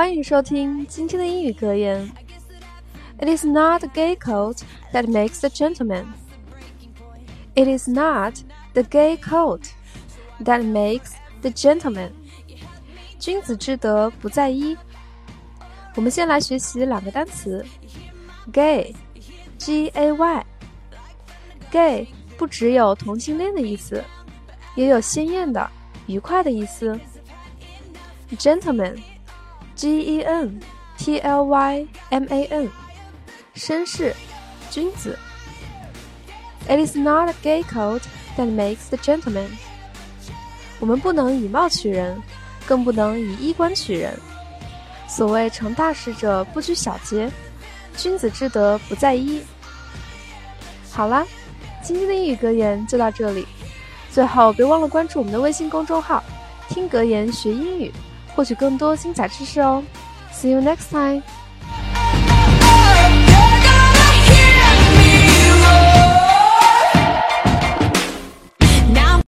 欢迎收听今天的英语格言。It is not the gay coat that makes the gentleman. It is not the gay coat that makes the gentleman. 君子之德不在衣。我们先来学习两个单词 gay G-A-Y。 gay 不只有同性恋的意思，也有鲜艳的、愉快的意思。Gentleman G-E-N-T-L-Y-M-A-N 绅士、君子。 It is not a gay coat that makes the gentleman. 我们不能以貌取人，更不能以衣冠取人。所谓成大事者不拘小节，君子之德不在衣。好啦，今天的英语格言就到这里。最后别忘了关注我们的微信公众号，听格言学英语，获取更多精彩知识哦。See you next time.